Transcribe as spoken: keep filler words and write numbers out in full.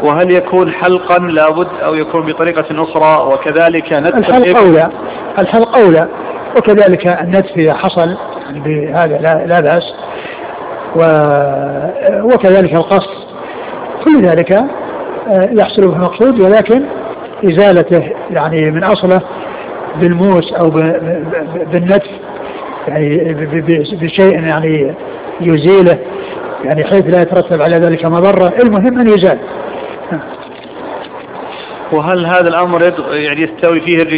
وهل يكون حلقا لابد أو يكون بطريقة أخرى؟ وكذلك نتف الحلق أولى، الحلق أولى، وكذلك النتف إذا حصل بهذا لا, لا بأس، وكذلك القص، كل ذلك يحصل به المقصود، ولكن إزالته يعني من أصله بالموس أو بالنتف يعني بشيء يعني يزيله يعني حيث لا يترتب على ذلك مضرة، المهم أن يزال. وهل هذا الأمر يعني يستوي فيه الرجال